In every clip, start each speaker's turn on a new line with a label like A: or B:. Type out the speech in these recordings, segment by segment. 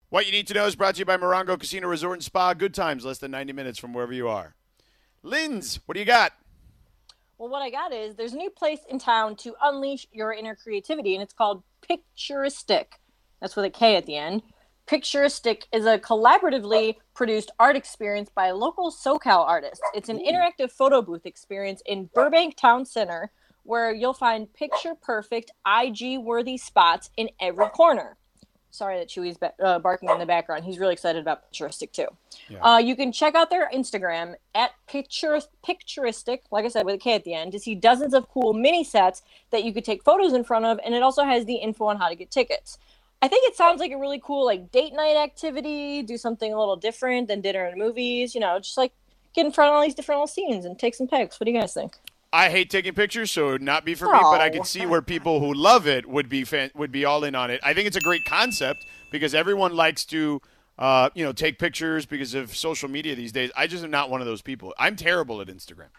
A: What you need to know is brought to you by Morongo Casino Resort and Spa. Good times, less than 90 minutes from wherever you are. Linz, what do you got?
B: Well, what I got is there's a new place in town to unleash your inner creativity, and it's called Picturistic. That's with a K at the end. Picturistic is a collaboratively produced art experience by local SoCal artists. It's an interactive photo booth experience in Burbank Town Center where you'll find picture-perfect, IG-worthy spots in every corner. Sorry that Chewy's barking in the background. He's really excited about Picturistic, too. Yeah. You can check out their Instagram at Picturistic, like I said, with a K at the end, to see dozens of cool mini sets that you could take photos in front of, and it also has the info on how to get tickets. I think it sounds like a really cool like date night activity, do something a little different than dinner and movies, just like get in front of all these different little scenes and take some pics. What do you guys think?
A: I hate taking pictures, so it would not be for me, but I can see where people who love it would be all in on it. I think it's a great concept because everyone likes to take pictures because of social media these days. I just am not one of those people. I'm terrible at Instagram.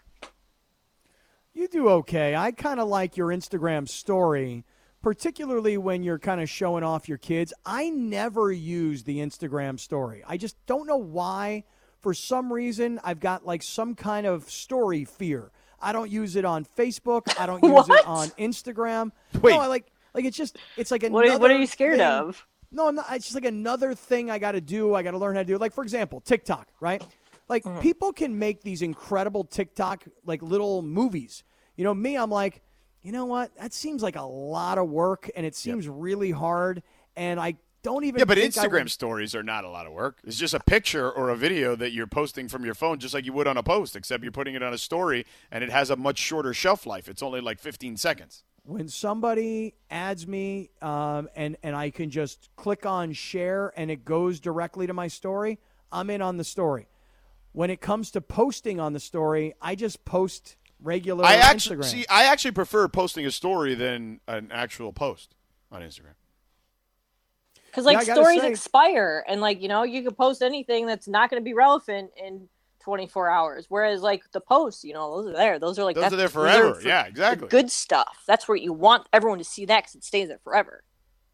C: You do okay. I kind of like your Instagram story, particularly when you're kind of showing off your kids. I never use the Instagram story. I just don't know why. For some reason, I've got like some kind of story fear. I don't use it on Facebook. I don't use it on Instagram.
A: Wait.
C: No, it's like another
B: What are you scared
C: thing.
B: of?
C: No, I'm not. It's just like another thing I got to do. I got to learn how to do. Like, for example, TikTok, right? Like, people can make these incredible TikTok, like, little movies. Me, I'm like, you know what? That seems like a lot of work, and it seems really hard, and I don't even
A: but
C: think
A: Instagram stories are not a lot of work. It's just a picture or a video that you're posting from your phone just like you would on a post, except you're putting it on a story, and it has a much shorter shelf life. It's only like 15 seconds.
C: When somebody adds me and I can just click on share and it goes directly to my story, I'm in on the story. When it comes to posting on the story, I just post regular Instagram.
A: I actually prefer posting a story than an actual post on Instagram.
B: Because, stories expire, and, you can post anything that's not going to be relevant in 24 hours. Whereas, the posts, those are there. Those are,
A: those are there forever. Yeah, exactly.
B: Good stuff. That's where you want everyone to see that because it stays there forever.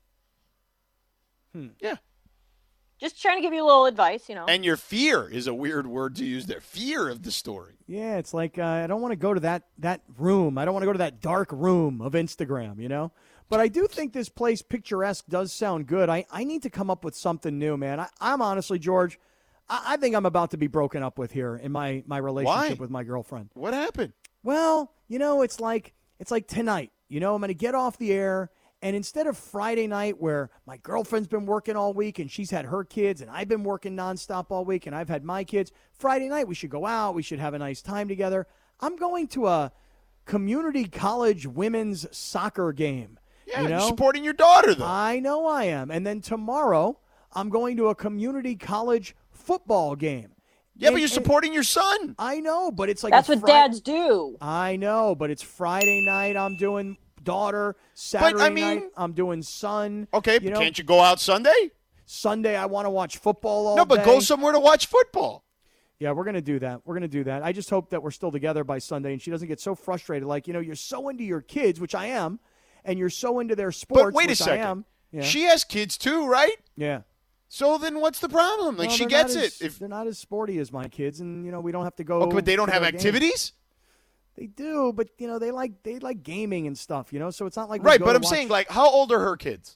A: Yeah.
B: Just trying to give you a little advice,
A: And your fear is a weird word to use there. Fear of the story.
C: Yeah, it's like I don't want to go to that room. I don't want to go to that dark room of Instagram, But I do think this place, Picturesque, does sound good. I need to come up with something new, man. I'm honestly, George, I think I'm about to be broken up with here in my relationship with my girlfriend.
A: What happened?
C: Well, it's like tonight. I'm going to get off the air, and instead of Friday night where my girlfriend's been working all week and she's had her kids and I've been working nonstop all week and I've had my kids, Friday night we should go out. We should have a nice time together. I'm going to a community college women's soccer game.
A: Yeah, you're supporting your daughter, though.
C: I know I am. And then tomorrow, I'm going to a community college football game.
A: Yeah, but you're supporting your son.
C: I know, but it's like
B: that's what dads do.
C: I know, but it's Friday night. I'm doing daughter. Saturday night, I'm doing son.
A: Okay, can't you go out Sunday?
C: Sunday, I want to watch football all day.
A: No, but go somewhere to watch football.
C: Yeah, we're going to do that. I just hope that we're still together by Sunday and she doesn't get so frustrated. Like, you're so into your kids, which I am. And you're so into their sports,
A: but wait a second.
C: I am. Yeah.
A: She has kids too, right?
C: Yeah.
A: So then what's the problem? She gets it.
C: They're not as sporty as my kids, and, we don't have to go.
A: Okay, but they don't have activities?
C: They do, but, they like gaming and stuff, so it's not like
A: right, but I'm saying, how old are her kids?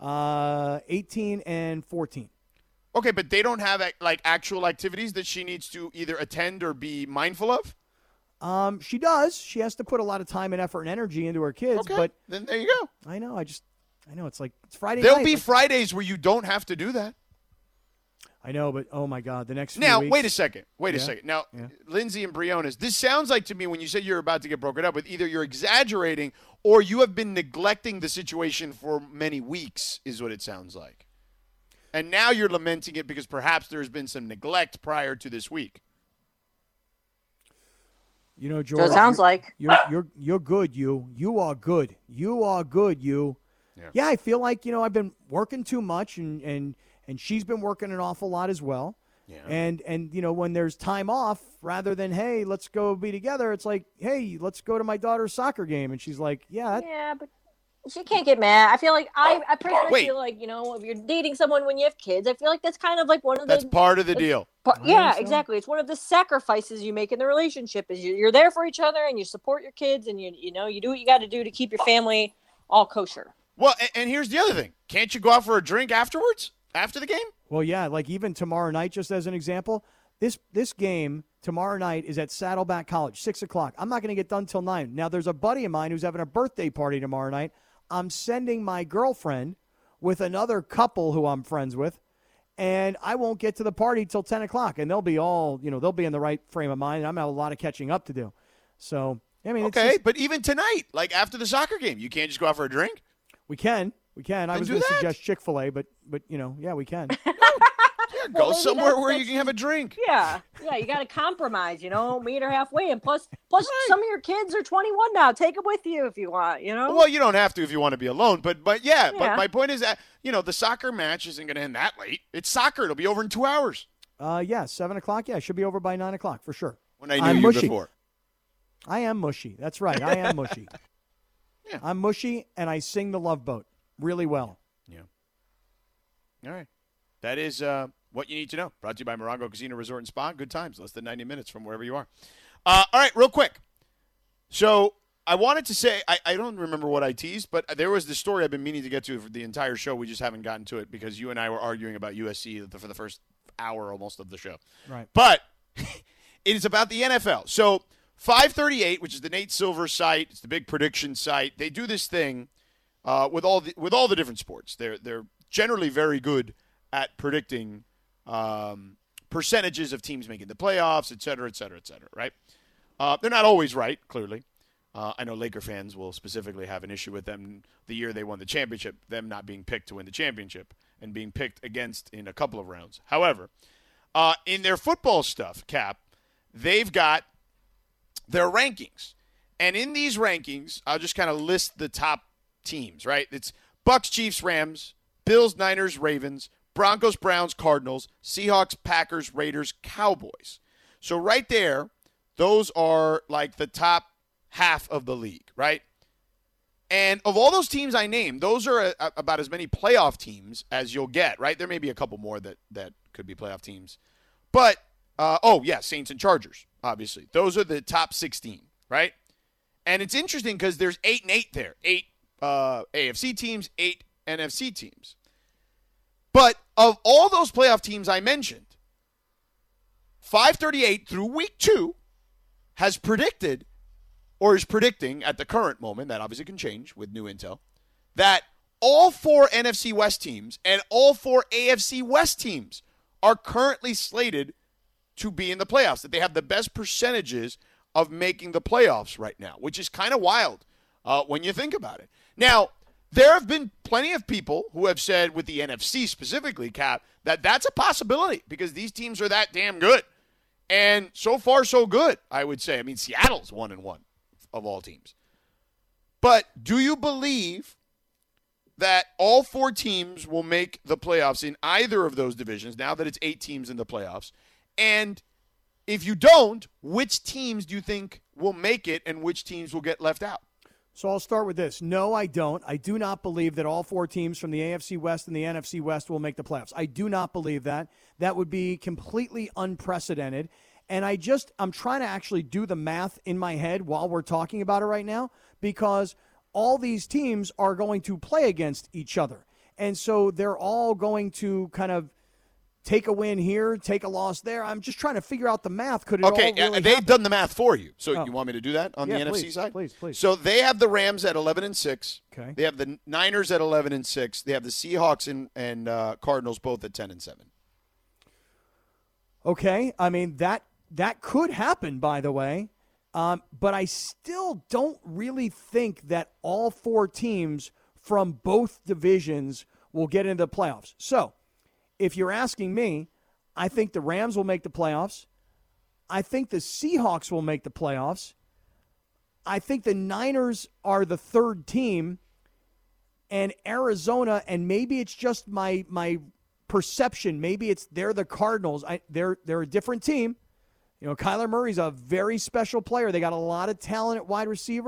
C: 18 and 14.
A: Okay, but they don't have, actual activities that she needs to either attend or be mindful of?
C: She does. She has to put a lot of time and effort and energy into her kids.
A: Okay,
C: but
A: then there you go.
C: I know. It's like it's Friday
A: There'll
C: night.
A: be Fridays where you don't have to do that.
C: I know, but oh my God, the next few
A: now
C: weeks,
A: wait a second. Now, Lindsay and Briones, this sounds like to me when you said you're about to get broken up with, either you're exaggerating or you have been neglecting the situation for many weeks, is what it sounds like. And now you're lamenting it because perhaps there's been some neglect prior to this week.
C: George.
B: So it sounds like
C: you're good. You are good. You are good. Yeah, I feel like I've been working too much, and she's been working an awful lot as well.
A: Yeah.
C: And when there's time off, rather than hey, let's go be together, it's like hey, let's go to my daughter's soccer game, and she's like, yeah,
B: but You can't get mad. I feel like I personally
A: Wait.
B: feel like, if you're dating someone when you have kids, I feel like that's kind of like one of
A: That's
B: the
A: part of the deal.
B: yeah,
C: so.
B: exactly. It's one of the sacrifices you make in the relationship is you're there for each other and you support your kids and you do what you got to do to keep your family all kosher.
A: Well, and here's the other thing. Can't you go out for a drink afterwards? After the game?
C: Well, yeah, like even tomorrow night, just as an example, this game tomorrow night is at Saddleback College, 6 o'clock. I'm not going to get done till 9. Now, there's a buddy of mine who's having a birthday party tomorrow night. I'm sending my girlfriend with another couple who I'm friends with, and I won't get to the party till 10 o'clock, and they'll be all, they'll be in the right frame of mind, and I'm going to have a lot of catching up to do. So, I mean,
A: okay, but even tonight, like after the soccer game, you can't just go out for a drink?
C: We can. I was going to suggest Chick-fil-A, but yeah, we can.
A: Yeah, go somewhere where you can have a drink.
B: Yeah, you got to compromise, meet her halfway. And plus, some of your kids are 21 now. Take them with you if you want,
A: Well, you don't have to if you want to be alone. But my point is that, the soccer match isn't going to end that late. It's soccer. It'll be over in 2 hours.
C: 7 o'clock. Yeah, it should be over by 9 o'clock for sure.
A: When I knew you
C: mushy.
A: before.
C: I am mushy. That's right. I am mushy.
A: Yeah.
C: I'm mushy, and I sing the Love Boat really well.
A: Yeah. All right. That is what you need to know. Brought to you by Morongo Casino Resort and Spa. Good times. Less than 90 minutes from wherever you are. All right, real quick. So I wanted to say, I don't remember what I teased, but there was this story I've been meaning to get to for the entire show. We just haven't gotten to it because you and I were arguing about USC for the first hour almost of the show.
C: Right.
A: But it is about the NFL. So 538, which is the Nate Silver site, it's the big prediction site. They do this thing with all the different sports. They're generally very good at predicting percentages of teams making the playoffs, et cetera, right? They're not always right, clearly. I know Laker fans will specifically have an issue with them the year they won the championship, them not being picked to win the championship and being picked against in a couple of rounds. However, in their football stuff, Cap, they've got their rankings. And in these rankings, I'll just kind of list the top teams, right? It's Bucks, Chiefs, Rams, Bills, Niners, Ravens, Broncos, Browns, Cardinals, Seahawks, Packers, Raiders, Cowboys. So right there, those are like the top half of the league, right? And of all those teams I named, those are about as many playoff teams as you'll get, right? There may be a couple more that could be playoff teams. But, Saints and Chargers, obviously. Those are the top 16, right? And it's interesting because there's 8 and 8 there. 8 AFC teams, 8 NFC teams. But of all those playoff teams I mentioned, 538 through week 2 has predicted or is predicting at the current moment, that obviously can change with new intel, that all 4 NFC West teams and all 4 AFC West teams are currently slated to be in the playoffs, that they have the best percentages of making the playoffs right now, which is kind of wild when you think about it. Now, there have been plenty of people who have said, with the NFC specifically, Cap, that that's a possibility because these teams are that damn good. And so far, so good, I would say. I mean, Seattle's 1-1 of all teams. But do you believe that all 4 teams will make the playoffs in either of those divisions now that it's 8 teams in the playoffs? And if you don't, which teams do you think will make it and which teams will get left out?
C: So I'll start with this. No, I don't. I do not believe that all 4 teams from the AFC West and the NFC West will make the playoffs. I do not believe that. That would be completely unprecedented. And I'm trying to actually do the math in my head while we're talking about it right now because all these teams are going to play against each other. And so they're all going to kind of take a win here, take a loss there. I'm just trying to figure out the math. Could it all really
A: they've
C: happen?
A: done the math for you. So you want me to do that on the NFC side?
C: Please.
A: So they have the Rams at 11-6.
C: Okay.
A: They have the Niners at 11-6. They have the Seahawks and Cardinals both at 10-7.
C: Okay. I mean, that could happen, by the way. But I still don't really think that all 4 teams from both divisions will get into the playoffs. So, if you're asking me, I think the Rams will make the playoffs. I think the Seahawks will make the playoffs. I think the Niners are the 3rd team. And Arizona, and maybe it's just my perception, maybe they're the Cardinals. They're a different team. You know, Kyler Murray's a very special player. They got a lot of talent at wide receiver.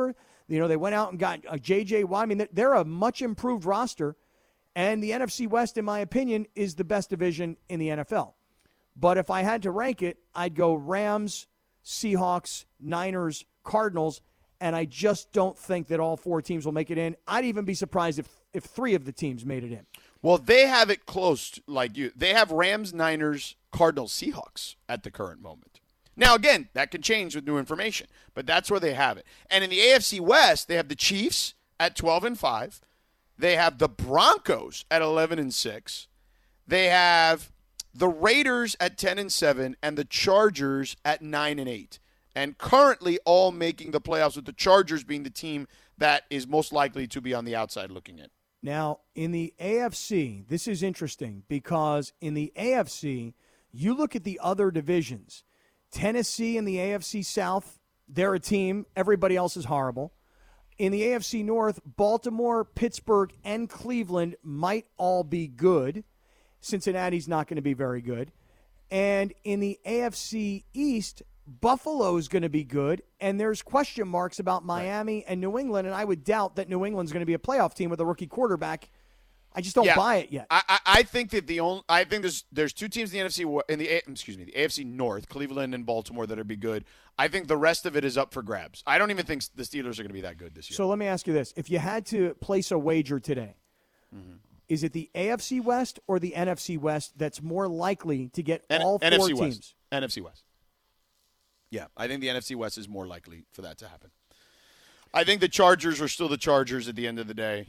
C: They went out and got J.J. Watt. I mean, they're a much improved roster, and the NFC West, in my opinion, is the best division in the NFL. But if I had to rank it, I'd go Rams, Seahawks, Niners, Cardinals, and I just don't think that all 4 teams will make it in. I'd even be surprised if 3 of the teams made it in.
A: Well, they have it close like you. They have Rams, Niners, Cardinals, Seahawks at the current moment. Now, again, that can change with new information, but that's where they have it. And in the AFC West, they have the Chiefs at 12-5. They have the Broncos at 11-6. They have the Raiders at 10-7 and the Chargers at 9-8. And currently all making the playoffs, with the Chargers being the team that is most likely to be on the outside looking in.
C: Now, in the AFC, this is interesting because in the AFC, you look at the other divisions. Tennessee in the AFC South, they're a team. Everybody else is horrible. In the AFC North, Baltimore, Pittsburgh, and Cleveland might all be good. Cincinnati's not going to be very good. And in the AFC East, Buffalo's going to be good, and there's question marks about Miami and New England, and I would doubt that New England's going to be a playoff team with a rookie quarterback. I just don't buy it yet.
A: I think that there's 2 teams in the the AFC North, Cleveland and Baltimore, that'll be good. I think the rest of it is up for grabs. I don't even think the Steelers are going to be that good this year.
C: So let me ask you this: if you had to place a wager today, is it the AFC West or the NFC West that's more likely to get all 4
A: NFC
C: teams?
A: West. NFC West. Yeah, I think the NFC West is more likely for that to happen. I think the Chargers are still the Chargers at the end of the day.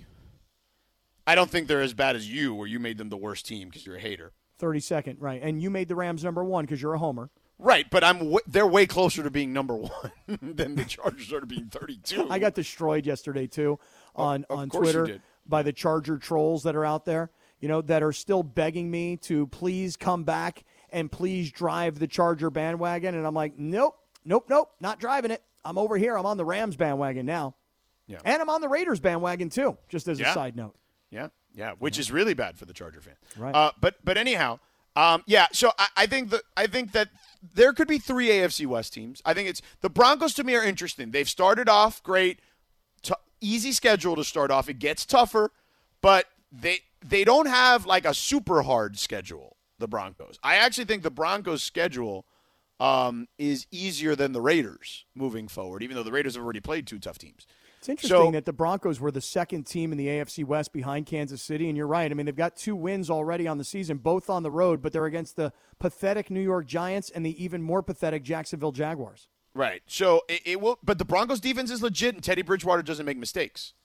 A: I don't think they're as bad as you, where you made them the worst team because you're a hater.
C: 32nd, right. And you made the Rams number 1 because you're a homer.
A: Right, but they're way closer to being number 1 than the Chargers are to being 32.
C: I got destroyed yesterday, too, on Twitter by the Charger trolls that are out there, that are still begging me to please come back and please drive the Charger bandwagon. And I'm like, nope, not driving it. I'm over here. I'm on the Rams bandwagon now. Yeah. And I'm on the Raiders bandwagon, too, just as a side note.
A: Yeah, which is really bad for the Charger fan.
C: Right.
A: But anyhow, so I think that there could be 3 AFC West teams. I think the Broncos to me are interesting. They've started off great, easy schedule to start off. It gets tougher, but they don't have like a super hard schedule, the Broncos. I actually think the Broncos schedule is easier than the Raiders moving forward, even though the Raiders have already played 2 tough teams.
C: It's interesting that the Broncos were the 2nd team in the AFC West behind Kansas City, and you're right. I mean, they've got 2 wins already on the season, both on the road, but they're against the pathetic New York Giants and the even more pathetic Jacksonville Jaguars.
A: Right. So it will, but the Broncos defense is legit, and Teddy Bridgewater doesn't make mistakes,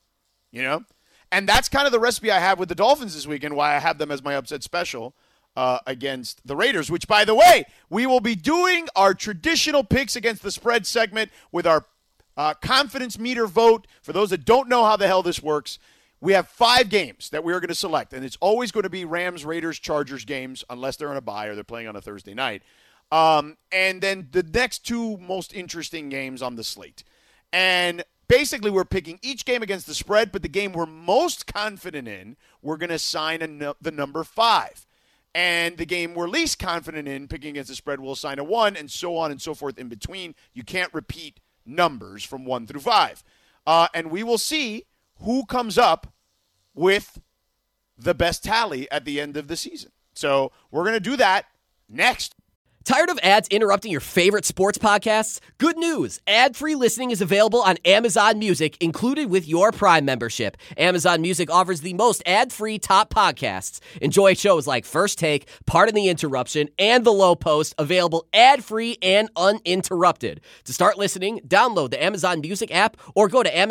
A: And that's kind of the recipe I have with the Dolphins this weekend, why I have them as my upset special against the Raiders, which, by the way, we will be doing our traditional picks against the spread segment with our confidence meter vote. For those that don't know how the hell this works, we have 5 games that we are going to select, and it's always going to be Rams, Raiders, Chargers games, unless they're on a bye or they're playing on a Thursday night. And then the next 2 most interesting games on the slate. And basically, we're picking each game against the spread, but the game we're most confident in, we're going to assign the number 5. And the game we're least confident in, picking against the spread, we'll assign a 1, and so on and so forth in between. You can't repeat numbers from 1 through 5. And we will see who comes up with the best tally at the end of the season. So we're going to do that next.
D: Tired of ads interrupting your favorite sports podcasts? Good news! Ad-free listening is available on Amazon Music, included with your Prime membership. Amazon Music offers the most ad-free top podcasts. Enjoy shows like First Take, Pardon the Interruption, and The Low Post, available ad-free and uninterrupted. To start listening, download the Amazon Music app or go to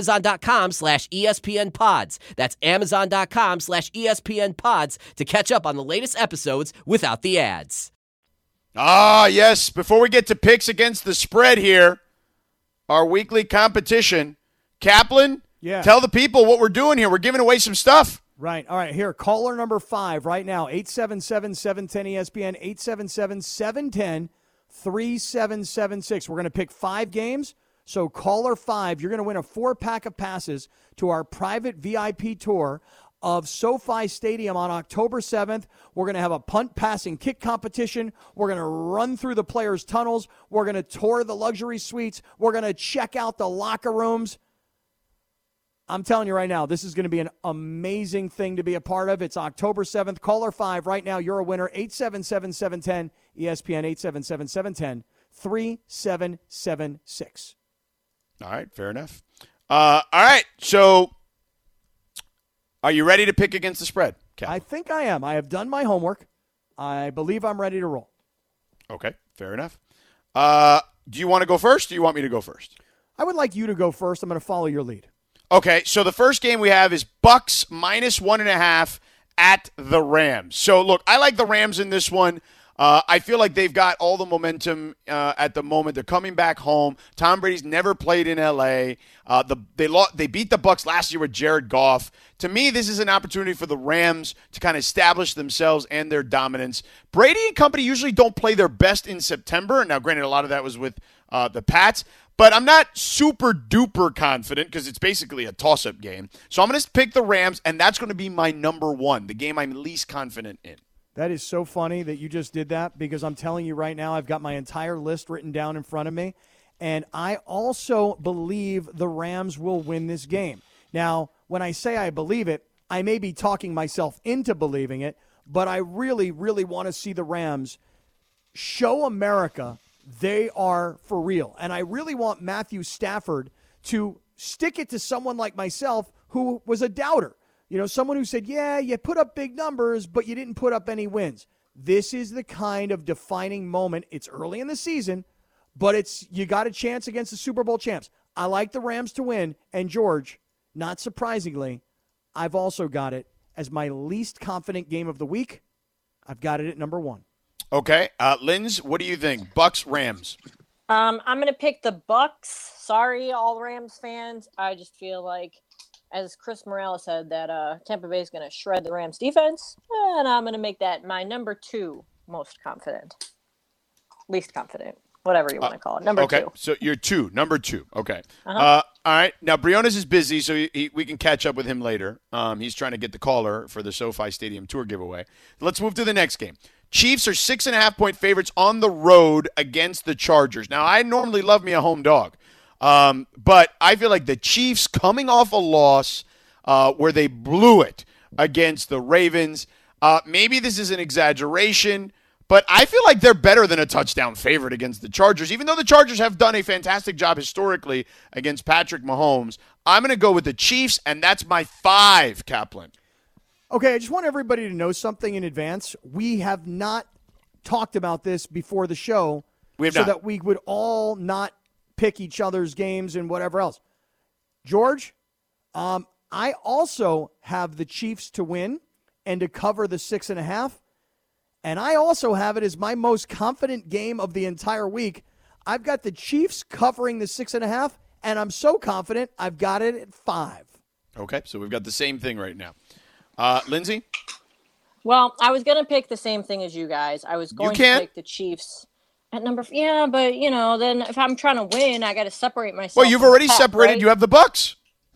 D: amazon.com/ESPNpods. That's amazon.com/ESPNpods to catch up on the latest episodes without the ads.
A: Yes. Before we get to picks against the spread here, our weekly competition, Kaplan, tell the people what we're doing here. We're giving away some stuff.
C: Right. All right. Here, caller number 5 right now, 877-710-ESPN, 877-710-3776. We're going to pick 5 games. So caller 5, you're going to win a 4-pack of passes to our private VIP tour of SoFi Stadium on October 7th. We're going to have a punt, pass, and kick competition. We're going to run through the players' tunnels. We're going to tour the luxury suites. We're going to check out the locker rooms. I'm telling you right now, this is going to be an amazing thing to be a part of. It's October 7th. Caller 5 right now. You're a winner. 877-710 ESPN 877-710-3776.
A: All right, fair enough. All right, so are you ready to pick against the spread, Cap?
C: I think I am. I have done my homework. I believe I'm ready to roll.
A: Okay, fair enough. Do you want to go first, or do you want me to go first?
C: I would like you to go first. I'm going to follow your lead.
A: Okay, so the first game we have is Bucks -1.5 at the Rams. So, look, I like the Rams in this one. I feel like they've got all the momentum at the moment. They're coming back home. Tom Brady's never played in L.A. They beat the Bucks last year with Jared Goff. To me, this is an opportunity for the Rams to kind of establish themselves and their dominance. Brady and company usually don't play their best in September. Now, granted, a lot of that was with the Pats. But I'm not super duper confident because it's basically a toss-up game. So I'm going to pick the Rams, and that's going to be my number one, the game I'm least confident in.
C: That is so funny that you just did that because I'm telling you right now, I've got my entire list written down in front of me, and I also believe the Rams will win this game. Now, when I say I believe it, I may be talking myself into believing it, but I really, really want to see the Rams show America they are for real. And I really want Matthew Stafford to stick it to someone like myself who was a doubter. You know, someone who said, yeah, you put up big numbers, but you didn't put up any wins. This is the kind of defining moment. It's early in the season, but you got a chance against the Super Bowl champs. I like the Rams to win. And George, not surprisingly, I've also got it as my least confident game of the week. I've got it at number 1.
A: Okay. Linz, what do you think? Bucks, Rams.
B: I'm going to pick the Bucks. Sorry, all Rams fans. I just feel like, as Chris Morales said, that Tampa Bay is going to shred the Rams defense. And I'm going to make that my number 2 most confident. Least confident. Whatever you want to call it. Number 2.
A: Okay, so you're number 2. Okay. All right. Now, Briones is busy, so we can catch up with him later. He's trying to get the caller for the SoFi Stadium Tour giveaway. Let's move to the next game. Chiefs are 6.5-point favorites on the road against the Chargers. Now, I normally love me a home dog, but I feel like the Chiefs coming off a loss where they blew it against the Ravens. Maybe this is an exaggeration, but I feel like they're better than a touchdown favorite against the Chargers, even though the Chargers have done a fantastic job historically against Patrick Mahomes. I'm going to go with the Chiefs, and that's my 5, Kaplan.
C: Okay, I just want everybody to know something in advance. We have not talked about this before the show that we would all not pick each other's games and whatever else. George, I also have the Chiefs to win and to cover the 6.5, and I also have it as my most confident game of the entire week. I've got the Chiefs covering the 6.5, and I'm so confident I've got it at 5.
A: Okay, so we've got the same thing right now. Lindsay?
B: Well, I was going to pick the same thing as you guys. I was going to pick the Chiefs at number. Yeah, but, then if I'm trying to win, I got to separate myself.
A: Well, you've already separated. Right? You have the Bucks.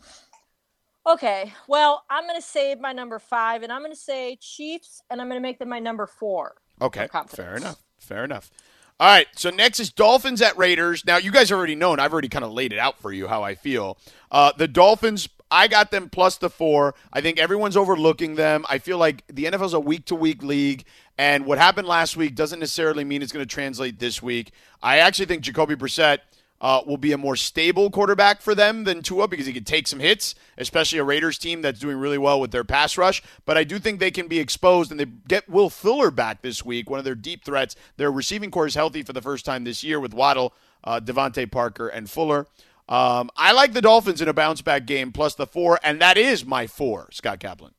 B: Okay. Well, I'm going to save my number 5, and I'm going to say Chiefs, and I'm going to make them my number 4.
A: Okay. Fair enough. All right, so next is Dolphins at Raiders. Now, you guys already know, and I've already kind of laid it out for you how I feel. The Dolphins, I got them plus the 4. I think everyone's overlooking them. I feel like the NFL is a week-to-week league, and what happened last week doesn't necessarily mean it's going to translate this week. I actually think Jacoby Brissett will be a more stable quarterback for them than Tua because he could take some hits, especially a Raiders team that's doing really well with their pass rush. But I do think they can be exposed, and they get Will Fuller back this week, one of their deep threats. Their receiving core is healthy for the first time this year with Waddle, Devontae Parker, and Fuller. I like the Dolphins in a bounce-back game plus the 4, and that is my 4, Scott Kaplan.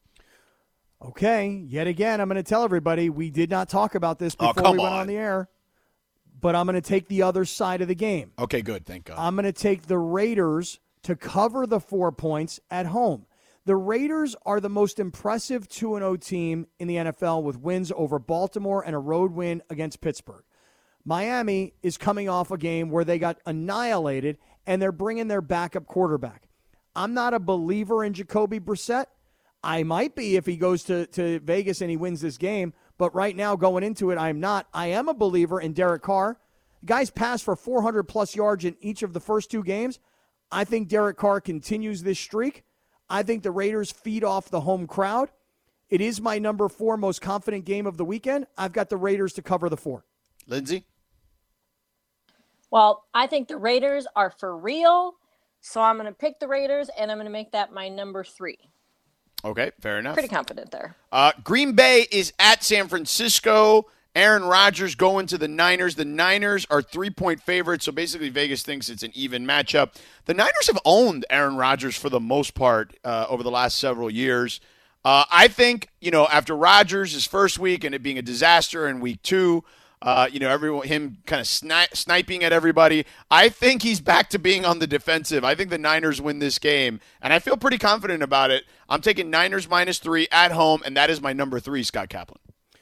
C: Okay, yet again, I'm going to tell everybody we did not talk about this before we went on the air. But I'm going to take the other side of the game.
A: Okay, good. Thank God.
C: I'm going to take the Raiders to cover the 4 points at home. The Raiders are the most impressive 2-0 team in the NFL with wins over Baltimore and a road win against Pittsburgh. Miami is coming off a game where they got annihilated, and they're bringing their backup quarterback. I'm not a believer in Jacoby Brissett. I might be if he goes to Vegas and he wins this game. But right now, going into it, I'm not. I am a believer in Derek Carr. The guy's passed for 400-plus yards in each of the first 2 games. I think Derek Carr continues this streak. I think the Raiders feed off the home crowd. It is my number 4 most confident game of the weekend. I've got the Raiders to cover the 4.
A: Lindsay?
B: Well, I think the Raiders are for real, so I'm going to pick the Raiders, and I'm going to make that my number 3.
A: Okay, fair enough.
B: Pretty confident there.
A: Green Bay is at San Francisco. Aaron Rodgers going to the Niners. The Niners are 3-point favorites, so basically Vegas thinks it's an even matchup. The Niners have owned Aaron Rodgers for the most part over the last several years. I think, after Rodgers, his first week, and it being a disaster in week 2, him kind of sniping at everybody. I think he's back to being on the defensive. I think the Niners win this game, and I feel pretty confident about it. I'm taking Niners -3 at home, and that is my number 3, Scott Kaplan.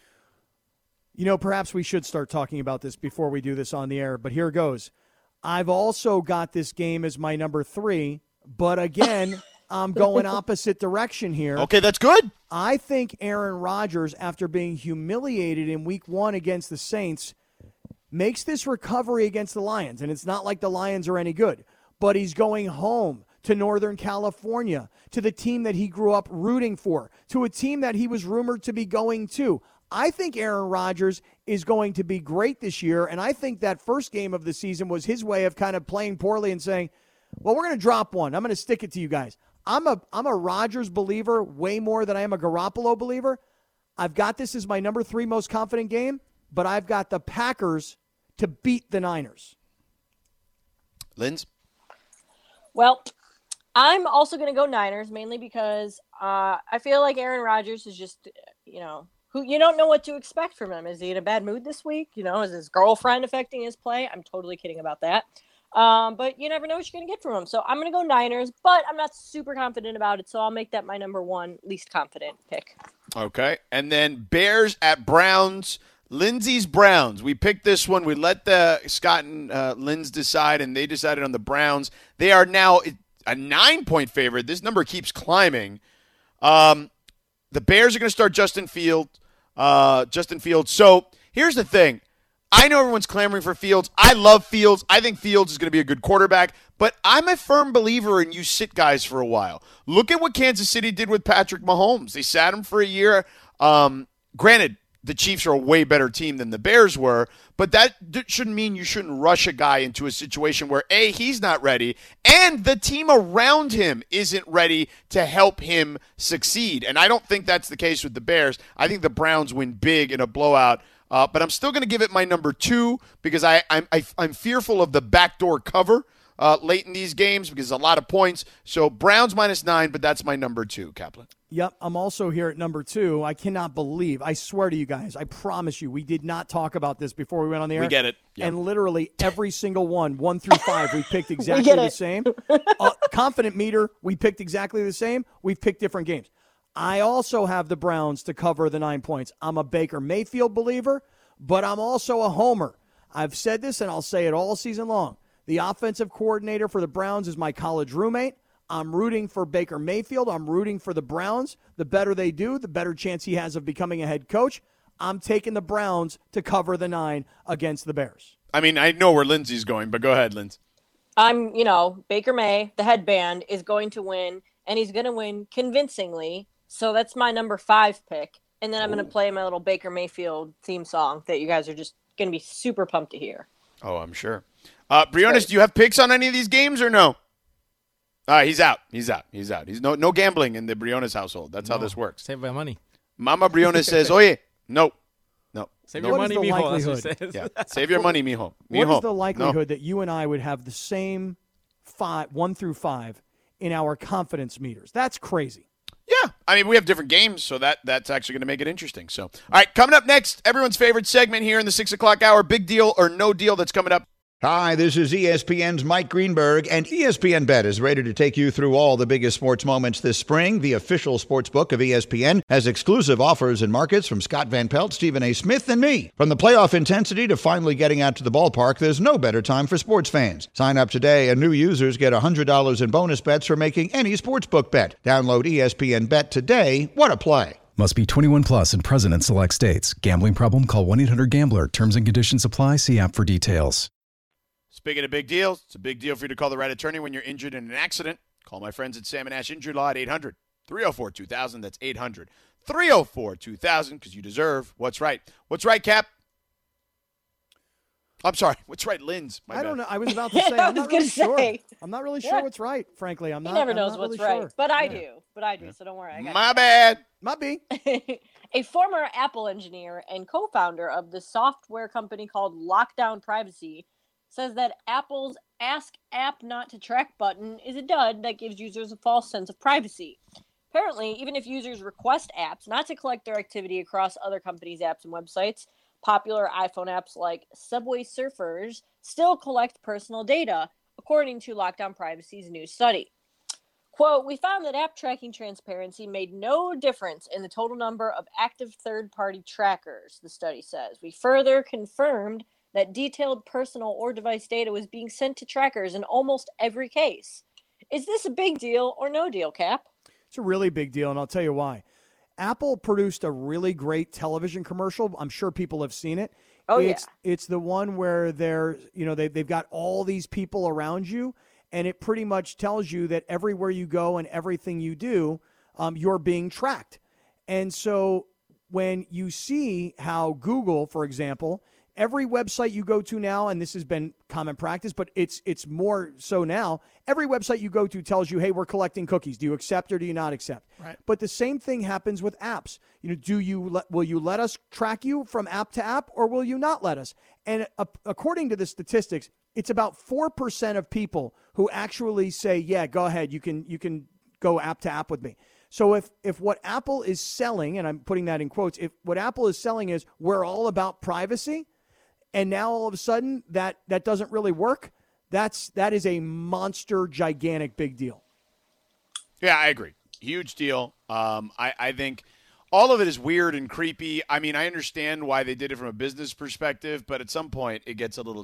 C: Perhaps we should start talking about this before we do this on the air, but here goes. I've also got this game as my number 3, but again, I'm going opposite direction here.
A: Okay, that's good.
C: I think Aaron Rodgers, after being humiliated in week 1 against the Saints, makes this recovery against the Lions. And it's not like the Lions are any good, but he's going home to Northern California, to the team that he grew up rooting for, to a team that he was rumored to be going to. I think Aaron Rodgers is going to be great this year, and I think that first game of the season was his way of kind of playing poorly and saying, well, we're going to drop one. I'm going to stick it to you guys. I'm a Rodgers believer way more than I am a Garoppolo believer. I've got this as my number 3 most confident game, but I've got the Packers to beat the Niners.
A: Linz?
B: Well, I'm also going to go Niners, mainly because I feel like Aaron Rodgers is just, who you don't know what to expect from him. Is he in a bad mood this week? Is his girlfriend affecting his play? I'm totally kidding about that. But you never know what you're going to get from him. So I'm going to go Niners, but I'm not super confident about it, so I'll make that my number 1 least confident pick.
A: Okay. And then Bears at Browns. Lindsay's Browns. We picked this one. We let Scott and Linz decide, and they decided on the Browns. They are now a 9-point favorite. This number keeps climbing. The Bears are going to start Justin Fields. So here's the thing. I know everyone's clamoring for Fields. I love Fields. I think Fields is going to be a good quarterback, but I'm a firm believer in you sit guys for a while. Look at what Kansas City did with Patrick Mahomes. They sat him for a year. Granted, the Chiefs are a way better team than the Bears were, but that shouldn't mean you shouldn't rush a guy into a situation where, A, he's not ready, and the team around him isn't ready to help him succeed. And I don't think that's the case with the Bears. I think the Browns win big in a blowout. But I'm still going to give it my number 2 because I'm fearful of the backdoor cover late in these games because a lot of points. So Browns -9, but that's my number 2, Kaplan.
C: Yep, I'm also here at number 2. I cannot believe, I swear to you guys, I promise you, we did not talk about this before we went on the air.
A: We get it. Yep.
C: And literally every single one through 5, we picked exactly the same. Confident meter, we picked exactly the same. We've picked different games. I also have the Browns to cover the 9 points. I'm a Baker Mayfield believer, but I'm also a homer. I've said this, and I'll say it all season long. The offensive coordinator for the Browns is my college roommate. I'm rooting for Baker Mayfield. I'm rooting for the Browns. The better they do, the better chance he has of becoming a head coach. I'm taking the Browns to cover the 9 against the Bears.
A: I mean, I know where Lindsay's going, but go ahead, Lindsay.
B: I'm, Baker May, the headband, is going to win, and he's going to win convincingly. So that's my number 5 pick. And then I'm going to play my little Baker Mayfield theme song that you guys are just going to be super pumped to hear.
A: Oh, I'm sure. Briones, do you have picks on any of these games or no? He's out. He's no gambling in the Briones household. That's how this works.
E: Save my money.
A: Mama Briones says, oye, no.
E: Save your money, mijo. That's what it says.
A: Yeah. Save your money, mijo.
C: What is the likelihood that you and I would have the same 1 through 5 in our confidence meters? That's crazy.
A: Yeah, I mean, we have different games, so that's actually going to make it interesting. So, all right, coming up next, everyone's favorite segment here in the 6 o'clock hour, Big Deal or No Deal, that's coming up.
F: Hi, this is ESPN's Mike Greenberg, and ESPN Bet is ready to take you through all the biggest sports moments this spring. The official sports book of ESPN has exclusive offers and markets from Scott Van Pelt, Stephen A. Smith, and me. From the playoff intensity to finally getting out to the ballpark, there's no better time for sports fans. Sign up today, and new users get $100 in bonus bets for making any sportsbook bet. Download ESPN Bet today. What a play.
G: Must be 21 plus and present in select states. Gambling problem? Call 1-800-GAMBLER. Terms and conditions apply. See app for details.
A: Speaking of big deals, it's a big deal for you to call the right attorney when you're injured in an accident. Call my friends at Sam & Ash Injured Law at 800-304-2000. That's 800-304-2000 because you deserve what's right. What's right, Cap? I'm sorry. What's right, Linz?
C: I don't know. I was about to say. I'm not really sure. I'm not really sure what's right, frankly.
B: He never knows what's right. But I do. So don't worry.
A: My bad.
C: Might be.
B: A former Apple engineer and co-founder of the software company called Lockdown Privacy says that Apple's Ask App Not to Track button is a dud that gives users a false sense of privacy. Apparently, even if users request apps not to collect their activity across other companies' apps and websites, popular iPhone apps like Subway Surfers still collect personal data, according to Lockdown Privacy's new study. Quote, we found that app tracking transparency made no difference in the total number of active third-party trackers, the study says. We further confirmed that detailed personal or device data was being sent to trackers in almost every case. Is this a big deal or no deal, Cap?
C: It's a really big deal, and I'll tell you why. Apple produced a really great television commercial. I'm sure people have seen it. It's the one where they've got all these people around you, and it pretty much tells you that everywhere you go and everything you do, you're being tracked. And so when you see how Google, for example, every website you go to now, and this has been common practice, but it's more so now, every website you go to tells you, hey, we're collecting cookies. Do you accept or do you not accept?
A: Right.
C: But the same thing happens with apps. Will you let us track you from app to app, or will you not let us? And according to the statistics, it's about 4% of people who actually say, yeah, go ahead, you can go app to app with me. So if what Apple is selling, and I'm putting that in quotes, if what Apple is selling is we're all about privacy, and now all of a sudden that doesn't really work, that is a monster, gigantic, big deal.
A: Yeah, I agree. Huge deal. I think all of it is weird and creepy. I mean, I understand why they did it from a business perspective, but at some point it gets a little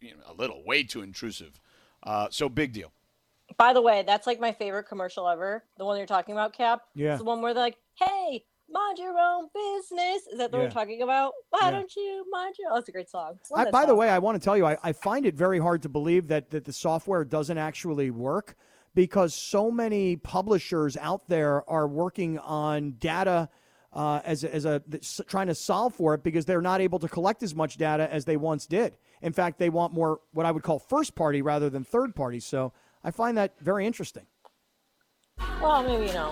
A: way too intrusive. So big deal.
B: By the way, that's like my favorite commercial ever. The one you're talking about, Cap.
C: Yeah.
B: It's the one where they're like, hey, mind your own business. Is that the one we're talking about? Why don't you mind your own? Oh, that's a great song.
C: By the way, I want to tell you, I find it very hard to believe that the software doesn't actually work, because so many publishers out there are working on data trying to solve for it, because they're not able to collect as much data as they once did. In fact, they want more what I would call first party rather than third party. So I find that very interesting.
B: Well, maybe On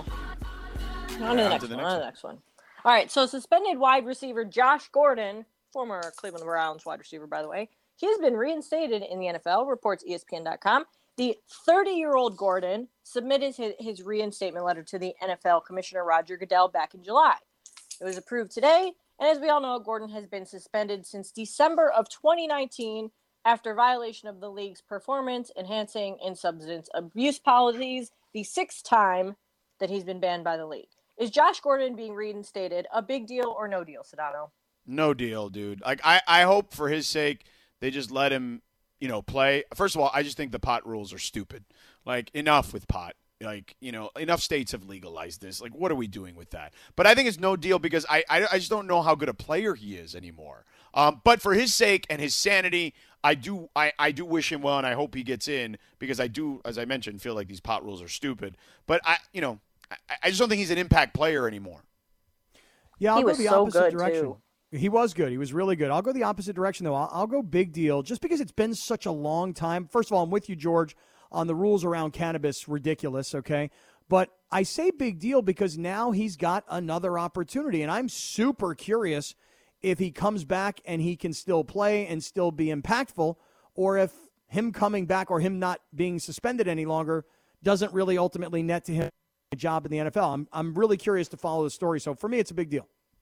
B: to the next one. All right, so suspended wide receiver Josh Gordon, former Cleveland Browns wide receiver, by the way, he's been reinstated in the NFL, reports ESPN.com. The 30-year-old Gordon submitted his reinstatement letter to the NFL Commissioner Roger Goodell back in July. It was approved today, and as we all know, Gordon has been suspended since December of 2019 after violation of the league's performance-enhancing and substance abuse policies, the sixth time that he's been banned by the league. Is Josh Gordon being reinstated a big deal or no deal, Sedano?
A: No deal, dude. Like I hope for his sake they just let him, play. First of all, I just think the pot rules are stupid. Like, enough with pot. Like, enough states have legalized this. Like, what are we doing with that? But I think it's no deal because I just don't know how good a player he is anymore. But for his sake and his sanity, I do wish him well, and I hope he gets in, because I do, as I mentioned, feel like these pot rules are stupid. But I just don't think he's an impact player anymore.
C: Yeah, I'll go the opposite direction.
B: Too.
C: He was good. He was really good. I'll go the opposite direction, though. I'll go big deal, just because it's been such a long time. First of all, I'm with you, George, on the rules around cannabis. Ridiculous, okay? But I say big deal because now he's got another opportunity, and I'm super curious if he comes back and he can still play and still be impactful, or if him coming back or him not being suspended any longer doesn't really ultimately net to him a job in the NFL. I'm really curious to follow the story. So for me, it's a big deal.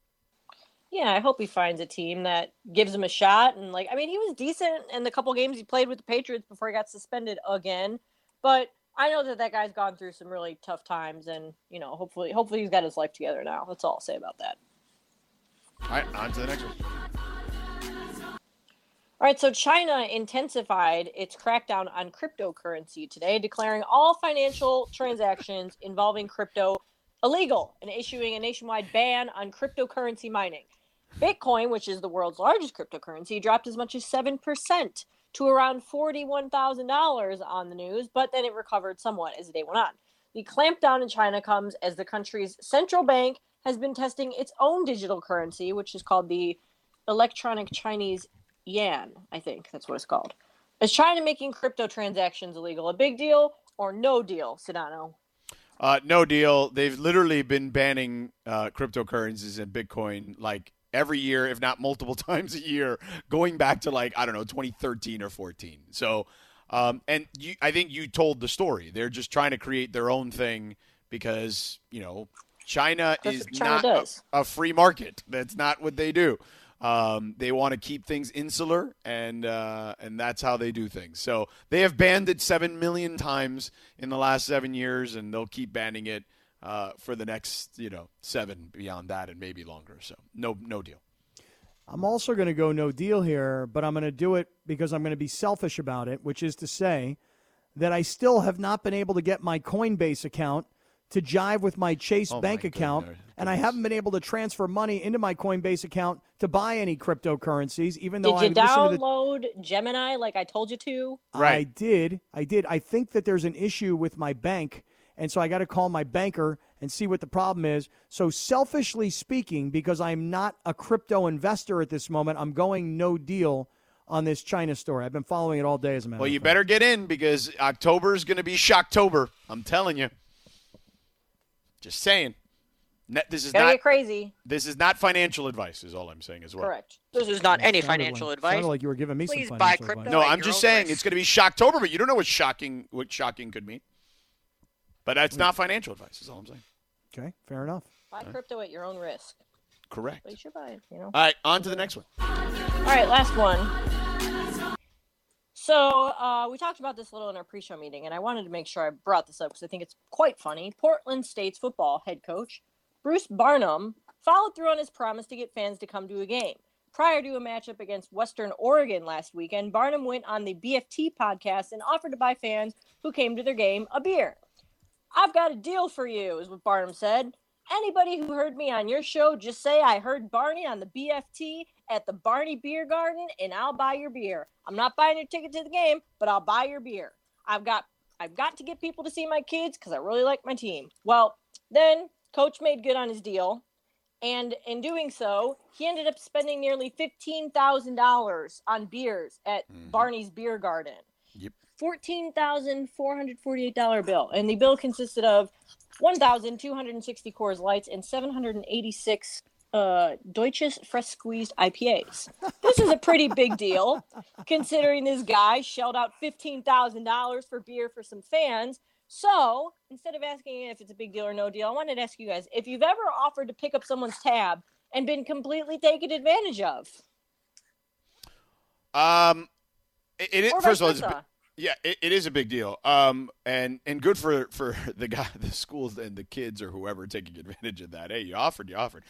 B: Yeah, I hope he finds a team that gives him a shot. And he was decent in the couple games he played with the Patriots before he got suspended again. But I know that guy's gone through some really tough times, and hopefully he's got his life together now. That's all I'll say about that.
A: All right, on to the next one.
B: All right, so China intensified its crackdown on cryptocurrency today, declaring all financial transactions involving crypto illegal and issuing a nationwide ban on cryptocurrency mining. Bitcoin, which is the world's largest cryptocurrency, dropped as much as 7% to around $41,000 on the news, but then it recovered somewhat as the day went on. The clampdown in China comes as the country's central bank has been testing its own digital currency, which is called the electronic Chinese yuan, I think that's what it's called. Is China making crypto transactions illegal a big deal or no deal, Sedano?
A: No deal. They've literally been banning cryptocurrencies and Bitcoin like every year, if not multiple times a year, going back to 2013 or 14. So, I think you told the story. They're just trying to create their own thing because, China is not a free market. That's not what they do. They want to keep things insular, and that's how they do things. So they have banned it 7 million times in the last 7 years, and they'll keep banning it for the next 7 beyond that, and maybe longer. So no deal.
C: I'm also going to go no deal here, but I'm going to do it because I'm going to be selfish about it, which is to say that I still have not been able to get my Coinbase account to jive with my Chase bank account, and I haven't been able to transfer money into my Coinbase account to buy any cryptocurrencies, even though
B: Did you download Gemini like I told you to?
C: Right. I did. I think that there's an issue with my bank, and so I got to call my banker and see what the problem is. So selfishly speaking, because I'm not a crypto investor at this moment, I'm going no deal on this China story. I've been following it all day, as a matter of fact.
A: Well, you better get in because October is going to be Shocktober. I'm telling you. Just saying. This is not
B: get crazy.
A: This is not financial advice, is all I'm saying as well.
B: Correct. This is not any financial advice.
C: Sounded like you were giving me
B: Please
C: some
B: buy
C: financial
B: crypto.
C: advice.
A: No, I'm just saying it's going to be Shocktober, but you don't know what shocking could mean. But that's not financial advice, is all I'm saying.
C: Okay, fair enough.
B: Buy crypto at your own risk.
A: Correct.
B: But you should buy it,
A: All right, on to the next one.
B: All right, last one. So we talked about this a little in our pre-show meeting, and I wanted to make sure I brought this up because I think it's quite funny. Portland State's football head coach, Bruce Barnum, followed through on his promise to get fans to come to a game. Prior to a matchup against Western Oregon last weekend, Barnum went on the BFT podcast and offered to buy fans who came to their game a beer. "I've got a deal for you," is what Barnum said. "Anybody who heard me on your show, just say I heard Barney on the BFT at the Barney Beer Garden, and I'll buy your beer. I'm not buying your ticket to the game, but I'll buy your beer. I've got to get people to see my kids because I really like my team." Well, then Coach made good on his deal, and in doing so, he ended up spending nearly $15,000 on beers at Barney's Beer Garden.
A: Yep.
B: $14,448 bill, and the bill consisted of 1,260 Coors Lights and 786 Deutsches Fresh Squeezed IPAs. This is a pretty big deal, considering this guy shelled out $15,000 for beer for some fans. So instead of asking if it's a big deal or no deal, I wanted to ask you guys if you've ever offered to pick up someone's tab and been completely taken advantage of.
A: It first of all, it is a big deal. And good for the schools and the kids or whoever taking advantage of that. Hey, you offered.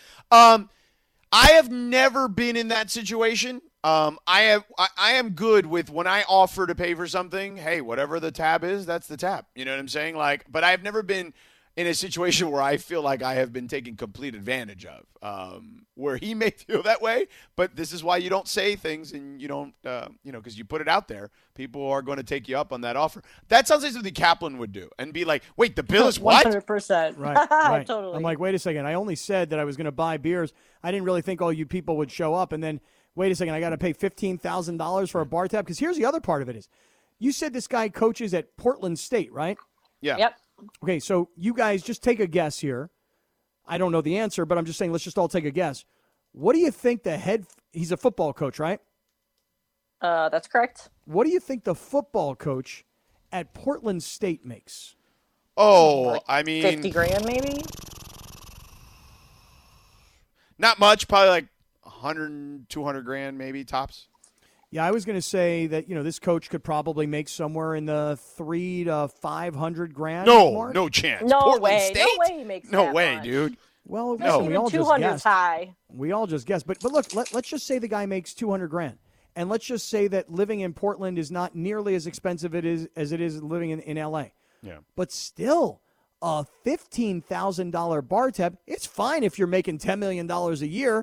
A: I have never been in that situation. I am good with when I offer to pay for something. Hey, whatever the tab is, that's the tab. You know what I'm saying? But I've never been in a situation where I feel like I have been taken complete advantage of. Where he may feel that way, but this is why you don't say things and you don't, because you put it out there. People are going to take you up on that offer. That sounds like something Kaplan would do and be like, "Wait, the bill is what?"
B: 100%.
C: Right.
B: Totally.
C: I'm like, wait a second. I only said that I was going to buy beers. I didn't really think all you people would show up. And then, wait a second, I got to pay $15,000 for a bar tab? Because here's the other part of it is, you said this guy coaches at Portland State, right?
A: Yeah.
B: Yep.
C: Okay, so you guys just take a guess here. I don't know the answer, but I'm just saying let's just all take a guess. What do you think he's a football coach, right?
B: That's correct.
C: What do you think the football coach at Portland State makes?
A: Oh, I mean,
B: $50,000 maybe?
A: Not much, probably like 100, 200 grand maybe tops.
C: Yeah, I was going to say that, this coach could probably make somewhere in the $300,000 to $500,000 mark.
A: No chance.
B: No
A: Portland
B: way.
A: State?
B: No way he makes
A: No
B: that
A: way,
B: much.
A: dude.
C: Well,
A: No.
C: listen, we all just
B: 200's
C: guessed.
B: high.
C: We all just guessed. But look, let's just say the guy makes $200,000. And let's just say that living in Portland is not nearly as expensive as it is living in L.A.
A: Yeah.
C: But still, a $15,000 bar tab, it's fine if you're making $10 million a year.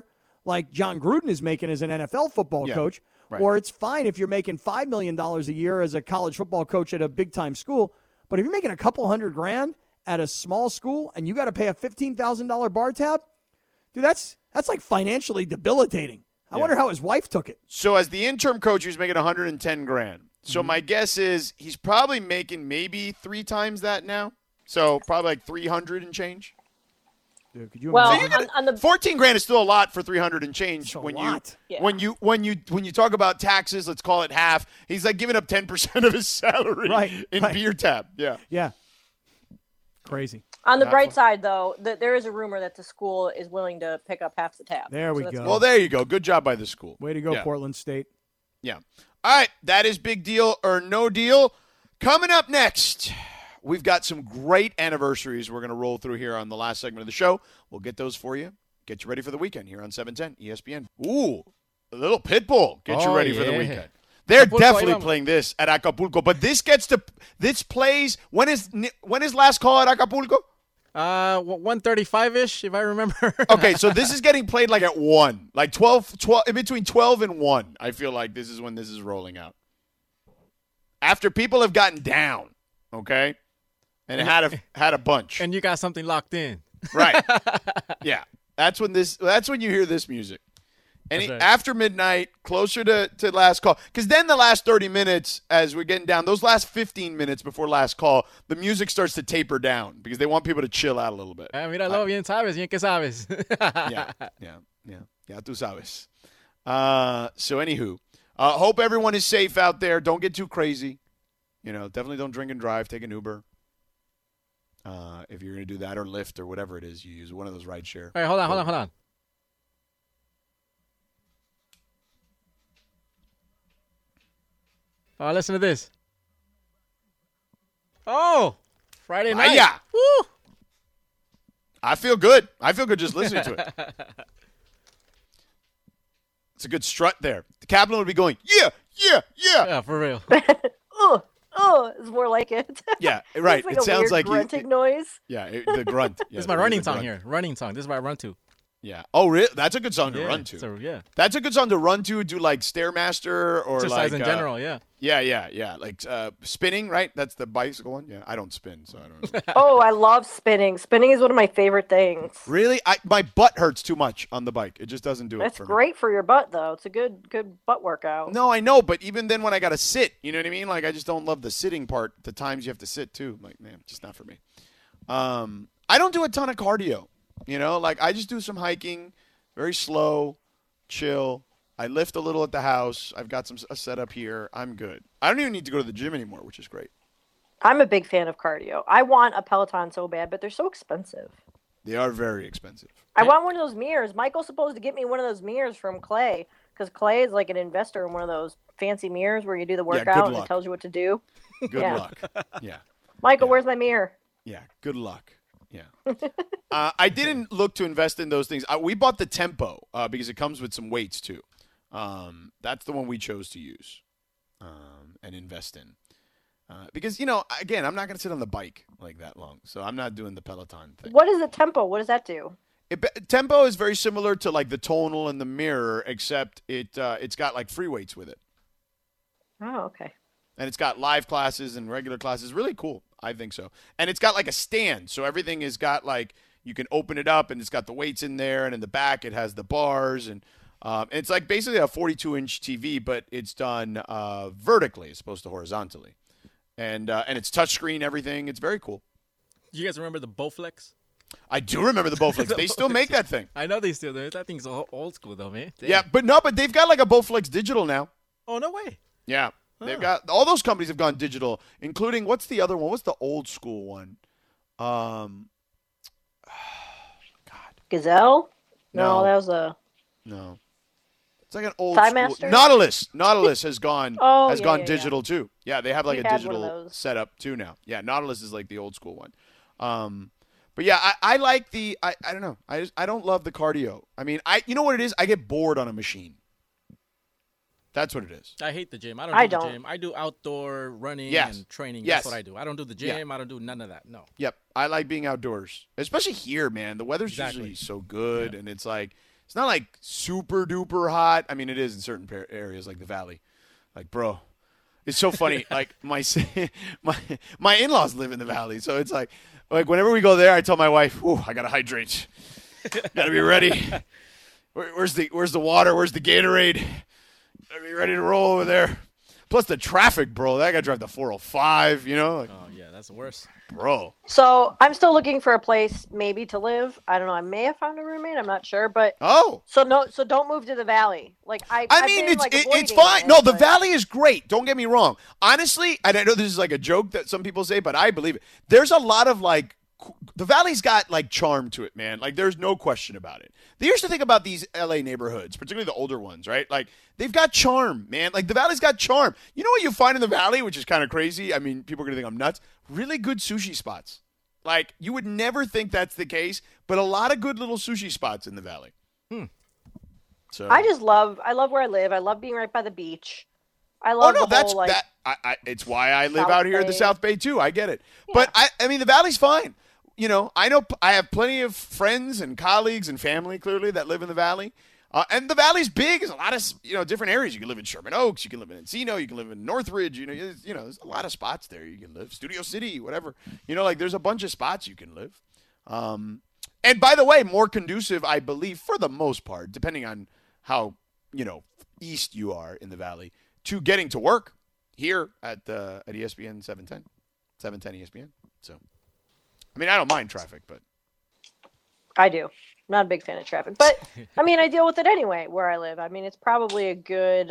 C: like John Gruden is making as an NFL football coach. Right. Or it's fine if you're making $5 million a year as a college football coach at a big-time school. But if you're making a couple $100,000 at a small school and you got to pay a $15,000 bar tab, dude, that's like financially debilitating. I wonder how his wife took it.
A: So as the interim coach, he was making $110,000. So my guess is he's probably making maybe 3 times that now. So probably like 300 and change.
C: Dude, could you
B: imagine?
A: On the $14,000 is still a lot for 300 and change. When you talk about taxes, let's call it half. He's like giving up 10% of his salary in beer tab.
C: Yeah. Crazy.
B: On the bright side, though, there is a rumor that the school is willing to pick up half the tab.
C: There we go.
A: Well, there you go. Good job by the school.
C: Way to go, Portland State.
A: Yeah. All right, that is Big Deal or No Deal. Coming up next, we've got some great anniversaries we're going to roll through here on the last segment of the show. We'll get those for you. Get you ready for the weekend here on 710 ESPN. Ooh, a little Pitbull. Get you ready for the weekend. They're definitely playing this at Acapulco, but this plays. When is last call at Acapulco?
E: 1:35-ish, if I remember.
A: Okay, so this is getting played like at 1, like 12, in between 12 and 1. I feel like this is when this is rolling out. After people have gotten down, okay, and had a bunch,
E: and you got something locked in,
A: right? Yeah, that's when you hear this music. And after midnight, closer to last call. Because then the last 30 minutes, as we're getting down, those last 15 minutes before last call, the music starts to taper down because they want people to chill out a little bit.
E: Mira, lo bien sabes, bien que sabes.
A: Yeah, tú sabes. So, anywho, hope everyone is safe out there. Don't get too crazy. Definitely don't drink and drive. Take an Uber. If you're going to do that, or Lyft, or whatever it is you use, one of those rideshare.
E: All right, hold on. Oh, listen to this. Oh, Friday night.
A: Yeah. Woo. I feel good. Just listening to it. It's a good strut there. The Kaplan would be going, yeah.
E: Yeah, for real.
B: It's more like it.
A: Yeah, right.
B: It's like
A: it sounds like
B: grunting noise.
A: Yeah, the grunt. Yeah,
E: this is my running song here. Running song. This is what I run to.
A: Yeah. Oh, really? That's a good song to run to.
E: So, yeah.
A: That's a good song to run to. Do like Stairmaster or
E: exercise
A: like
E: in general. Yeah.
A: Yeah. Like spinning, right? That's the bicycle one. Yeah. I don't spin, so I don't know.
B: Oh, I love spinning. Spinning is one of my favorite things.
A: Really? My butt hurts too much on the bike. It just doesn't do it.
B: That's great for your butt, though. It's a good butt workout.
A: No, I know, but even then, when I got to sit, you know what I mean? Like I just don't love the sitting part. The times you have to sit too. Like, man, just not for me. I don't do a ton of cardio. Like I just do some hiking. Very slow, chill. I lift a little at the house. I've got a setup here. I'm good. I don't even need to go to the gym anymore, which is great.
B: I'm a big fan of cardio. I want a Peloton so bad, but they're so expensive.
A: They are very expensive.
B: I want one of those mirrors. Michael's supposed to get me one of those mirrors from Clay because Clay is like an investor in one of those fancy mirrors where you do the workout and it tells you what to do.
A: Good luck. Yeah.
B: Michael, where's my mirror?
A: Yeah, good luck. Yeah. I didn't look to invest in those things. We bought the Tempo because it comes with some weights too. That's the one we chose to use and invest in. Because, again, I'm not going to sit on the bike like that long. So I'm not doing the Peloton thing.
B: What is the Tempo? What does that do?
A: Tempo is very similar to like the Tonal and the Mirror, except it's got like free weights with it.
B: Oh, okay.
A: And it's got live classes and regular classes. Really cool. I think so. And it's got like a stand. So everything has got like, you can open it up and it's got the weights in there. And in the back, it has the bars. And it's like basically a 42-inch TV, but it's done vertically as opposed to horizontally. And it's touchscreen, everything. It's very cool.
E: You guys remember the Bowflex?
A: I do remember the Bowflex. They still make that thing.
E: I know they still do. That thing's old school though, man. Damn.
A: Yeah, but they've got like a Bowflex digital now.
E: Oh, no way.
A: Yeah. They've got all those companies have gone digital, including what's the other one? What's the old school one? God.
B: Gazelle? No, that was a
A: no. It's like an old
B: Timemaster?
A: School. Nautilus has gone digital too. Yeah, they have like a digital setup too now. Yeah, Nautilus is like the old school one. But yeah, I like the I don't know. I don't love the cardio. I mean, you know what it is? I get bored on a machine. That's what it is.
E: I hate the gym. I don't do the gym. I do outdoor running and training.
A: Yes.
E: That's what I do. I don't do the gym. I don't do none of that. No.
A: Yep. I like being outdoors, especially here, man. The weather's usually so good, and it's like It's not like super duper hot. I mean, it is in certain areas like the Valley. Like, bro, it's so funny. Like my in-laws live in the Valley, so it's like whenever we go there, I tell my wife, "Ooh, I gotta hydrate. Gotta be ready. Where's the water? Where's the Gatorade? Gotta be ready to roll over there." Plus the traffic, bro. That guy drive the 405. You know. Like,
E: oh yeah, that's the worst.
A: Bro.
B: So I'm still looking for a place maybe to live. I don't know. I may have found a roommate. I'm not sure, but So don't move to the Valley. Like I mean,
A: it's fine. No, the Valley is great. Don't get me wrong. Honestly, and I know this is like a joke that some people say, but I believe it. There's a lot of like the Valley's got like charm to it, man. Like there's no question about it. They used to think about these LA neighborhoods, particularly the older ones, right? Like they've got charm, man. Like the Valley's got charm. You know what you find in the Valley, which is kind of crazy? I mean, people are going to think I'm nuts. Really good sushi spots. Like you would never think that's the case, but a lot of good little sushi spots in the Valley. So
B: I love where I live. I love being right by the beach. I love
A: it's why I live out here in the South Bay too. I get it. Yeah. But I mean the Valley's fine. You know, I have plenty of friends and colleagues and family clearly that live in the Valley. And the Valley's big. There's a lot of, different areas. You can live in Sherman Oaks. You can live in Encino. You can live in Northridge. There's a lot of spots there you can live. Studio City, whatever. There's a bunch of spots you can live. And by the way, more conducive, I believe, for the most part, depending on how, east you are in the Valley, to getting to work here at ESPN 710 ESPN. So, I mean, I don't mind traffic, but
B: I do. I'm not a big fan of traffic, but I mean, I deal with it anyway where I live. I mean, it's probably a good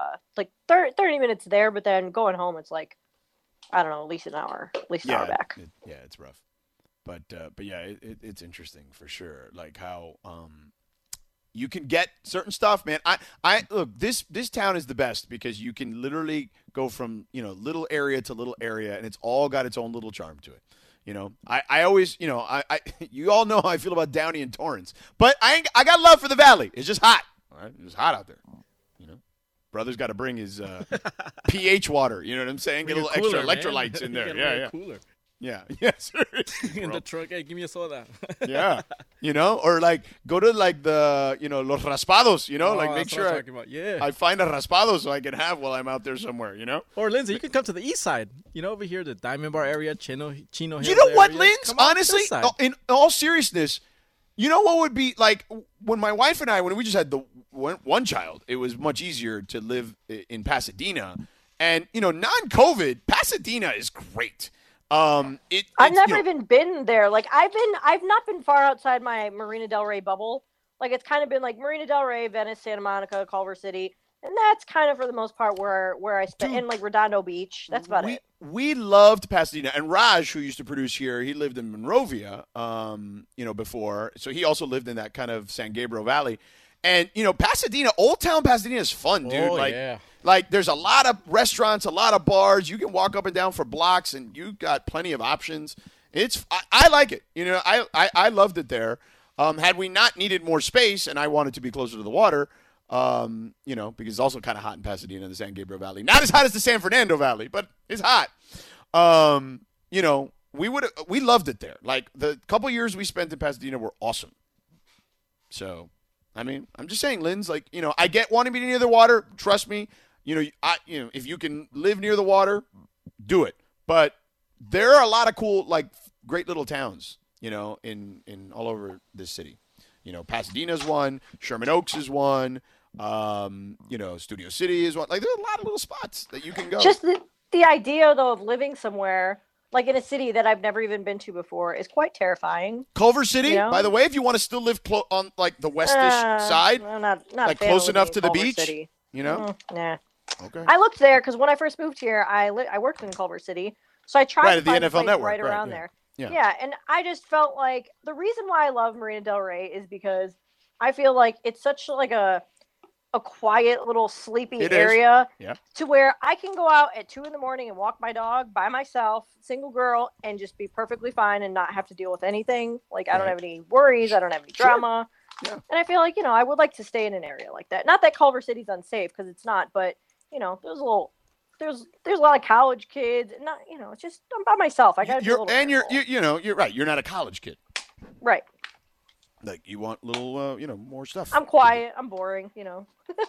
B: 30 minutes there, but then going home, it's like, I don't know, at least an hour back.
A: It's rough, but yeah, it's interesting for sure. Like how you can get certain stuff, man. I look, this town is the best because you can literally go from little area to little area, and it's all got its own little charm to it. I always, you all know how I feel about Downey and Torrance, but I got love for the Valley. It's just hot. All right, it's hot out there. Brother's got to bring his pH water. You know what I'm saying? Get a little extra electrolytes in there. Yeah.
E: Cooler.
A: Yeah. Yes.
E: In the truck, hey, give me a soda.
A: Yeah. Or like go to like the Los Raspados. Make sure I find a raspado so I can have while I'm out there somewhere.
E: Or Lindsay, you can come to the east side. Over here, the Diamond Bar area, Chino Hills.
A: You know what,
E: area.
A: Linz? Honestly, in all seriousness, you know what would be like when my wife and I, when we just had the one child, it was much easier to live in Pasadena, and non-COVID, Pasadena is great.
B: I've never even been there. Like I've not been far outside my Marina Del Rey bubble. Like it's kind of been like Marina Del Rey, Venice, Santa Monica, Culver City, and that's kind of for the most part where I spent in like Redondo Beach. That's about it.
A: We loved Pasadena, and Raj, who used to produce here, he lived in Monrovia, before, so he also lived in that kind of San Gabriel Valley. And Pasadena, Old Town Pasadena is fun, dude.
E: Oh, yeah.
A: Like there's a lot of restaurants, a lot of bars. You can walk up and down for blocks, and you got plenty of options. I like it. I loved it there. Had we not needed more space, and I wanted to be closer to the water, because it's also kind of hot in Pasadena, in the San Gabriel Valley. Not as hot as the San Fernando Valley, but it's hot. We loved it there. Like the couple years we spent in Pasadena were awesome. So, I mean, I'm just saying, Linz, like, I get wanting to be near the water. Trust me. If you can live near the water, do it. But there are a lot of cool, like, great little towns, in all over this city. Pasadena's one, Sherman Oaks is one, Studio City is one. Like, there's a lot of little spots that you can go.
B: Just the idea, though, of living somewhere, like in a city that I've never even been to before, is quite terrifying.
A: Culver City, by the way, if you want to still live on, like, the westish side,
B: not
A: like close enough to the beach,
B: City.
A: Nah.
B: Okay. I looked there because when I first moved here, I worked in Culver City, so I tried to find a place
A: Network,
B: right around there. Yeah, and I just felt like the reason why I love Marina Del Rey is because I feel like it's such like a quiet little sleepy area to where I can go out at 2 a.m. and walk my dog by myself, single girl, and just be perfectly fine and not have to deal with anything. Like I don't have any worries. I don't have any drama. Yeah. And I feel like, I would like to stay in an area like that. Not that Culver City's unsafe, because it's not, but there's a lot of college kids, and not, it's just I'm by myself. I got to
A: you're right. You're not a college kid.
B: Right.
A: Like you want little, more stuff.
B: I'm quiet. I'm boring.
E: Nah.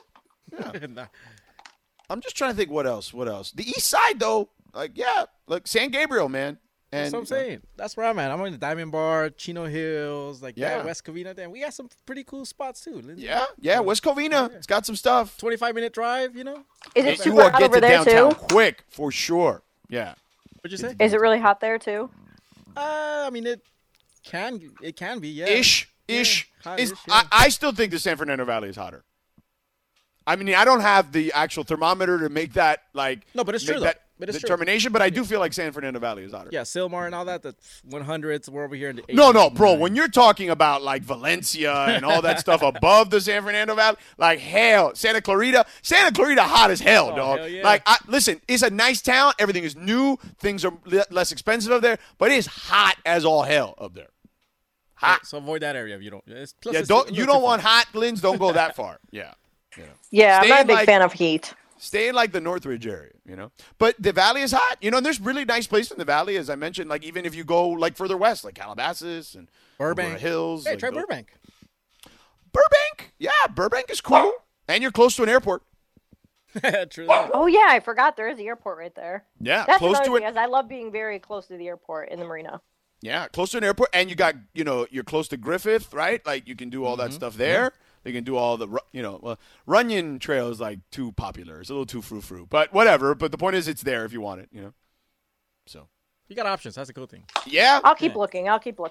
A: I'm just trying to think what else. The East Side though, look, San Gabriel, man. And
E: That's what I'm saying. That's where I'm at. I'm in the Diamond Bar, Chino Hills,
A: Yeah.
E: West Covina. Then we got some pretty cool spots too. Lindsay.
A: Yeah, West Covina. It's got some stuff.
E: 25-minute drive.
B: Is it
A: You
B: super
A: will
B: hot
A: get
B: over
A: to
B: there
A: downtown
B: too?
A: quick for sure. Yeah.
E: What'd you say?
B: Is it really hot there too?
E: I mean, it can be. Yeah.
A: Ish.
E: hot-ish, yeah.
A: I still think the San Fernando Valley is hotter. I mean, I don't have the actual thermometer to make that
E: No, but it's
A: make
E: true,
A: that
E: though. But it's true.
A: determination. But I do feel like San Fernando Valley is hotter.
E: Yeah, Silmar and all that. The 100s. We're over here in the 80s.
A: No, bro. When you're talking about like Valencia and all that stuff above the San Fernando Valley, like hell, Santa Clarita hot as hell, dog.
E: Hell yeah.
A: Listen, it's a nice town. Everything is new. Things are less expensive up there, but it's hot as all hell up there. Hot.
E: So avoid that area if you don't. Plus
A: Yeah,
E: it's
A: don't
E: a
A: you
E: little
A: don't
E: too
A: want
E: far.
A: hot, Linz? Don't go that far. Yeah.
B: Yeah, I'm
A: Stay
B: not a
A: in,
B: big
A: like-
B: fan of heat.
A: Stay in like the Northridge area, But the valley is hot, and there's really nice places in the valley, as I mentioned. Like even if you go like further west, like Calabasas and
E: Burbank.
A: Aurora Hills.
E: Hey,
A: like
E: try
A: those-
E: Burbank.
A: Burbank, yeah, Burbank is cool, and you're close to an airport.
E: True that.
B: Oh yeah, I forgot there is the airport right there.
A: Yeah,
B: That's
A: close
B: another
A: to
B: thing,
A: it.
B: is I love being very close to the airport in the marina.
A: Yeah, close to an airport, and you got you're close to Griffith, right? Like you can do all that stuff there. They can do all the Runyon Trail is like too popular. It's a little too frou-frou, but whatever. But the point is, it's there if you want it, So
E: You got options. That's a cool thing.
A: yeah,
B: I'll keep looking.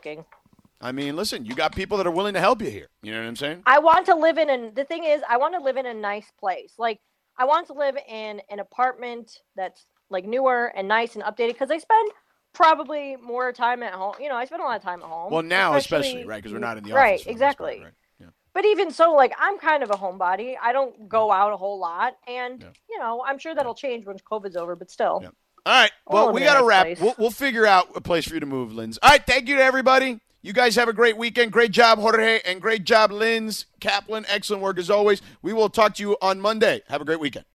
A: I mean, listen, you got people that are willing to help you here. You know what I'm saying?
B: I want to live the thing is, I want to live in a nice place. Like, I want to live in an apartment that's like newer and nice and updated because I spend probably more time at home. I spend a lot of time at home.
A: Well, now especially, right? Because we're not in the office.
B: Right,
A: for the most
B: exactly.
A: part, right? Yeah.
B: But even so, like, I'm kind of a homebody. I don't go out a whole lot. And, I'm sure that'll change once COVID's over, but still.
A: Yeah. All right. Well,
B: Oh,
A: we got to
B: nice
A: wrap.
B: place.
A: We'll figure out a place for you to move, Linz. All right. Thank you to everybody. You guys have a great weekend. Great job, Jorge, and great job, Linz Kaplan. Excellent work as always. We will talk to you on Monday. Have a great weekend.